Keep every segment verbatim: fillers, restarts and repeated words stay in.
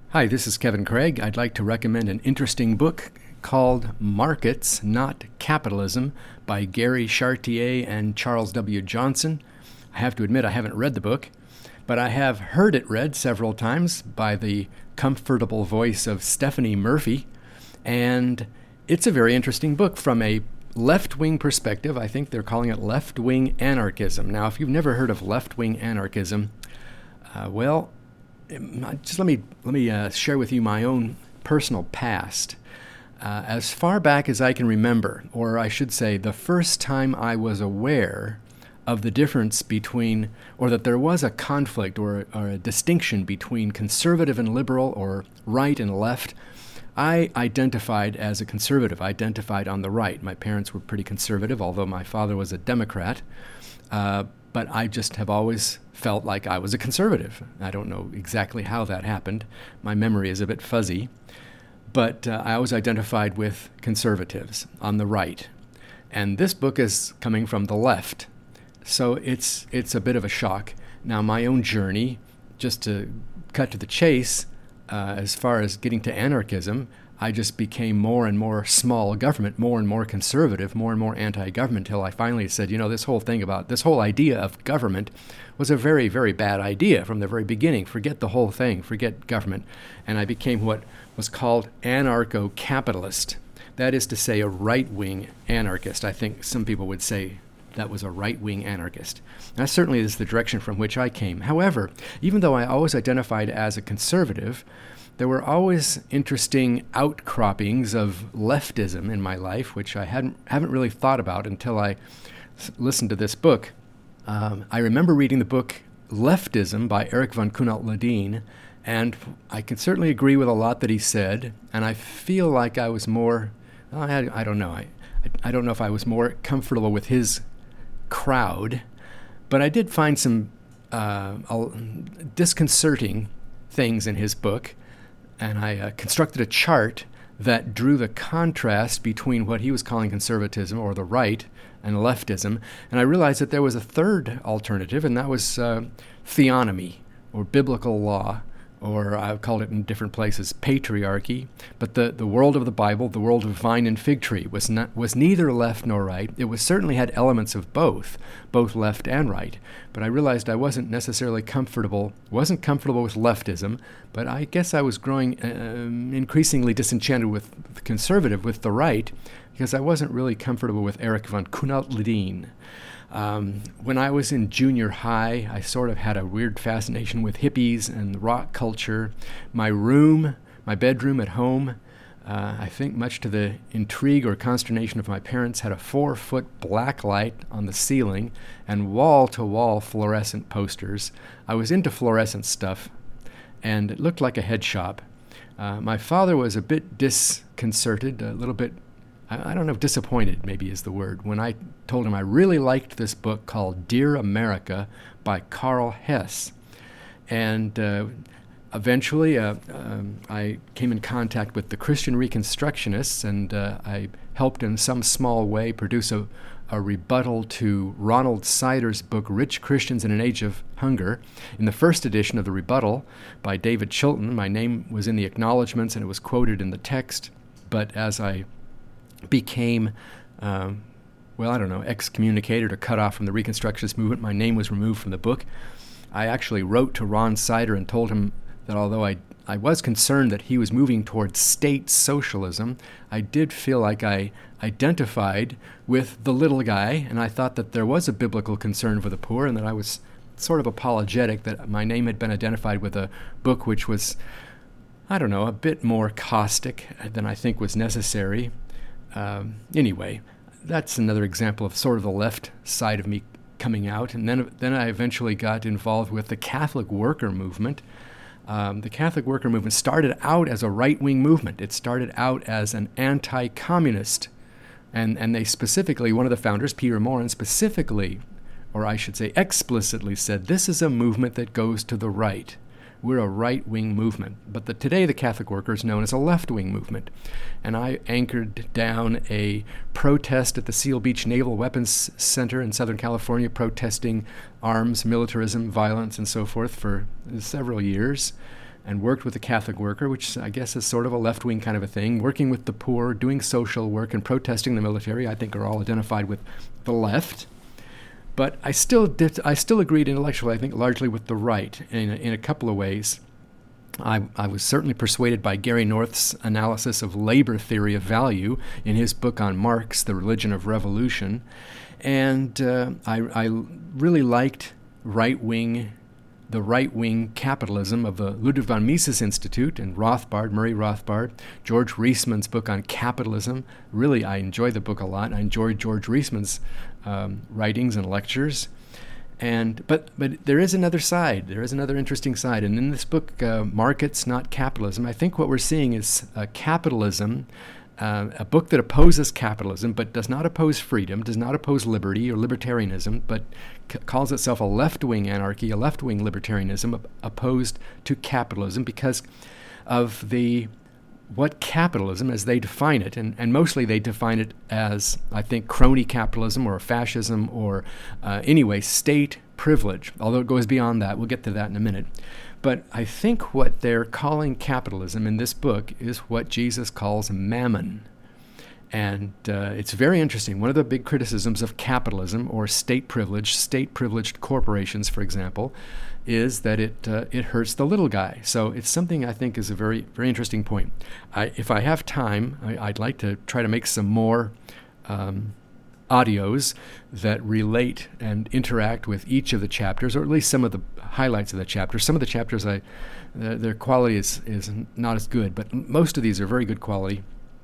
Hi, this is Kevin Craig. I'd like to recommend an interesting book called Markets, Not Capitalism by Gary Chartier and Charles W. Johnson. I have to admit I haven't read the book, but I have heard it read several times by the comfortable voice of Stephanie Murphy, and it's a very interesting book from a left-wing perspective. I think they're calling it left-wing anarchism. Now, if you've never heard of left-wing anarchism, uh, well, just let me let me uh, share with you my own personal past. Uh, as far back as I can remember, or I should say, the first time I was aware of the difference between, or that there was a conflict or, or a distinction between conservative and liberal, or right and left, I identified as a conservative. I identified on the right. My parents were pretty conservative, although my father was a Democrat. Uh, but I just have always felt like I was a conservative. I don't know exactly how that happened. My memory is a bit fuzzy. But uh, I always identified with conservatives on the right. And this book is coming from the left. So it's it's a bit of a shock. Now, my own journey, just to cut to the chase, uh, as far as getting to anarchism, I just became more and more small government, more and more conservative, more and more anti-government, until I finally said, you know, this whole thing about, this whole idea of government was a very, very bad idea from the very beginning. Forget the whole thing, forget government. And I became what was called anarcho-capitalist. That is to say, a right-wing anarchist. I think some people would say that was a right-wing anarchist. And that certainly is the direction from which I came. However, even though I always identified as a conservative, there were always interesting outcroppings of leftism in my life, which I hadn't haven't really thought about until I s- listened to this book. Um, I remember reading the book Leftism by Eric von Kuehnelt-Leddihn, and I can certainly agree with a lot that he said, and I feel like I was more, well, I, I don't know, I, I don't know if I was more comfortable with his crowd, but I did find some uh, disconcerting things in his book. And I uh, constructed a chart that drew the contrast between what he was calling conservatism, or the right, and leftism. And I realized that there was a third alternative, and that was uh, theonomy, or biblical law, or I've called it in different places, patriarchy. But the, the world of the Bible, the world of vine and fig tree, was not was neither left nor right. It was certainly had elements of both, both left and right. But I realized I wasn't necessarily comfortable, wasn't comfortable with leftism, but I guess I was growing um, increasingly disenchanted with the conservative, with the right, because I wasn't really comfortable with Eric von Kuehnelt-Leddihn. Um, when I was in junior high, I sort of had a weird fascination with hippies and rock culture. My room, my bedroom at home, uh, I think much to the intrigue or consternation of my parents, had a four-foot black light on the ceiling and wall-to-wall fluorescent posters. I was into fluorescent stuff, and it looked like a head shop. Uh, my father was a bit disconcerted, a little bit I don't know if disappointed maybe is the word, when I told him I really liked this book called Dear America by Carl Hess. And uh, eventually uh, um, I came in contact with the Christian Reconstructionists, and uh, I helped in some small way produce a, a rebuttal to Ronald Sider's book Rich Christians in an Age of Hunger. In the first edition of the rebuttal by David Chilton, my name was in the acknowledgments and it was quoted in the text, but as I became, um, well, I don't know, excommunicated or cut off from the Reconstructionist movement, my name was removed from the book. I actually wrote to Ron Sider and told him that although I, I was concerned that he was moving towards state socialism, I did feel like I identified with the little guy, and I thought that there was a biblical concern for the poor, and that I was sort of apologetic that my name had been identified with a book which was, I don't know, a bit more caustic than I think was necessary. Um, anyway, that's another example of sort of the left side of me coming out. And then then I eventually got involved with the Catholic worker movement. Um, the Catholic worker movement started out as a right-wing movement. It started out as an anti-communist. And, and they specifically, one of the founders, Peter Morin, specifically, or I should say explicitly said, this is a movement that goes to the right. We're a right-wing movement. But the, today the Catholic worker is known as a left-wing movement. And I anchored down a protest at the Seal Beach Naval Weapons Center in Southern California, protesting arms, militarism, violence, and so forth for several years. and worked with the Catholic worker, which I guess is sort of a left-wing kind of a thing, working with the poor, doing social work, and protesting the military, I think are all identified with the left. But I still did, I still agreed intellectually, I think, largely with the right in a, in a couple of ways. I, I was certainly persuaded by Gary North's analysis of labor theory of value in his book on Marx, The Religion of Revolution. And uh, I, I really liked right-wing, the right-wing capitalism of the Ludwig von Mises Institute and Rothbard, Murray Rothbard, George Reisman's book on capitalism. Really, I enjoyed the book a lot. I enjoyed George Reisman's um, writings and lectures. And but but there is another side. There is another interesting side. And in this book, uh, Markets, Not Capitalism, I think what we're seeing is uh, capitalism, uh, a book that opposes capitalism but does not oppose freedom, does not oppose liberty or libertarianism, but c- calls itself a left-wing anarchy, a left-wing libertarianism op- opposed to capitalism because of the what capitalism, as they define it, and, and mostly they define it as, I think, crony capitalism or fascism or, uh, anyway, state privilege, although it goes beyond that. We'll get to that in a minute. But I think what they're calling capitalism in this book is what Jesus calls mammon. And uh, it's very interesting. One of the big criticisms of capitalism or state privilege, state-privileged corporations, for example, is that it uh, it hurts the little guy. So it's something I think is a very, very interesting point. I, if I have time, I, I'd like to try to make some more um, audios that relate and interact with each of the chapters, or at least some of the highlights of the chapters. Some of the chapters, I, uh, their quality is, is not as good, but most of these are very good quality.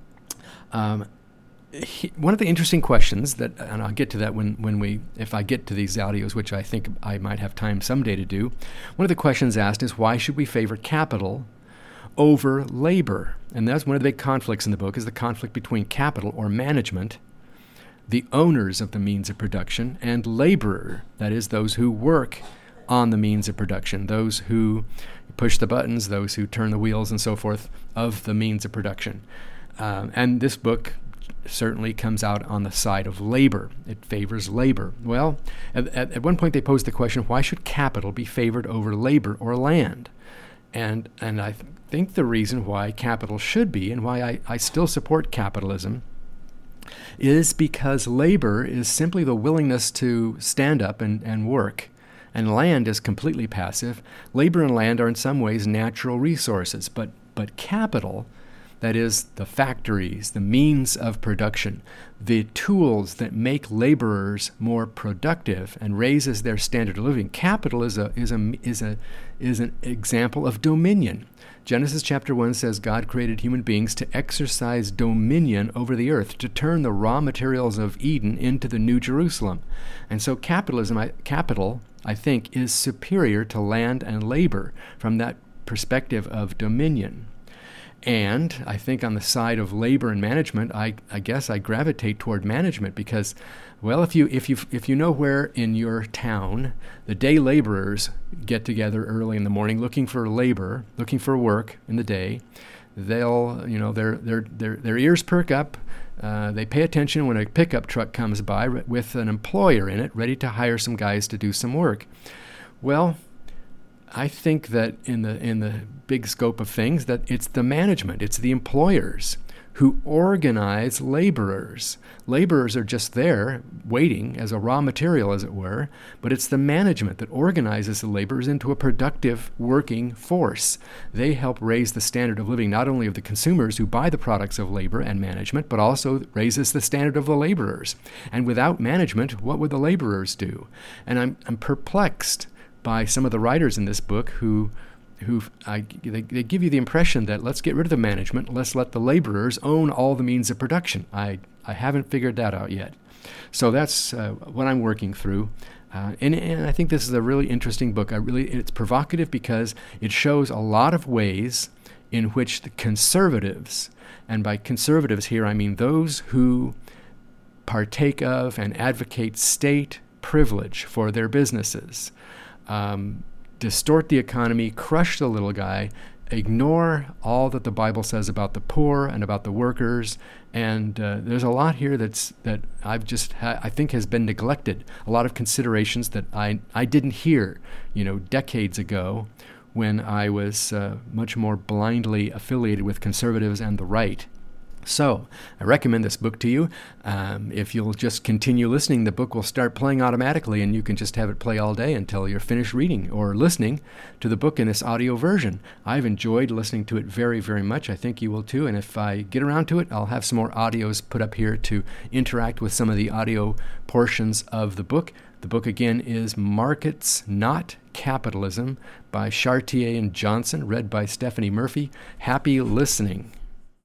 Um, he, one of the interesting questions that, and I'll get to that when, when we, if I get to these audios, which I think I might have time someday to do. One of the questions asked is, why should we favor capital over labor? And that's one of the big conflicts in the book, is the conflict between capital or management, the owners of the means of production, and laborer, that is, those who work on the means of production, those who push the buttons, those who turn the wheels and so forth of the means of production. Um, and this book certainly comes out on the side of labor. It favors labor. Well, at, at, at one point they posed the question, why should capital be favored over labor or land? And and I th- think the reason why capital should be, and why I, I still support capitalism, is because labor is simply the willingness to stand up and, and work, and land is completely passive. Labor and land are in some ways natural resources, but but capital, that is, the factories, the means of production, the tools that make laborers more productive and raises their standard of living. Capital is a is a is a is an example of dominion. Genesis chapter one says God created human beings to exercise dominion over the earth, to turn the raw materials of Eden into the New Jerusalem. And so capitalism, I, capital, I think, is superior to land and labor from that perspective of dominion. And I think on the side of labor and management, I, I guess I gravitate toward management because, well, if you if you if you know where in your town the day laborers get together early in the morning looking for labor, looking for work in the day, they'll you know their their their their ears perk up. Uh, they pay attention when a pickup truck comes by re- with an employer in it, ready to hire some guys to do some work. Well, I think that in the in the big scope of things, that it's the management, it's the employers who organize laborers. Laborers are just there waiting as a raw material, as it were, but it's the management that organizes the laborers into a productive working force. They help raise the standard of living not only of the consumers who buy the products of labor and management, but also raises the standard of the laborers. And without management, what would the laborers do? And I'm I'm perplexed by some of the writers in this book who who I, they, they give you the impression that let's get rid of the management, let's let the laborers own all the means of production. I, I haven't figured that out yet. So that's uh, what I'm working through. Uh, and, and I think this is a really interesting book. I really It's provocative because it shows a lot of ways in which the conservatives, and by conservatives here I mean those who partake of and advocate state privilege for their businesses, Um, distort the economy, crush the little guy, ignore all that the Bible says about the poor and about the workers, and uh, there's a lot here that's that I've just ha- I think has been neglected. A lot of considerations that I I didn't hear, you know, decades ago, when I was uh, much more blindly affiliated with conservatives and the right. So I recommend this book to you. Um, if you'll just continue listening, the book will start playing automatically, and you can just have it play all day until you're finished reading or listening to the book in this audio version. I've enjoyed listening to it very, very much. I think you will too. And if I get around to it, I'll have some more audios put up here to interact with some of the audio portions of the book. The book again is Markets, Not Capitalism by Chartier and Johnson, read by Stephanie Murphy. Happy listening.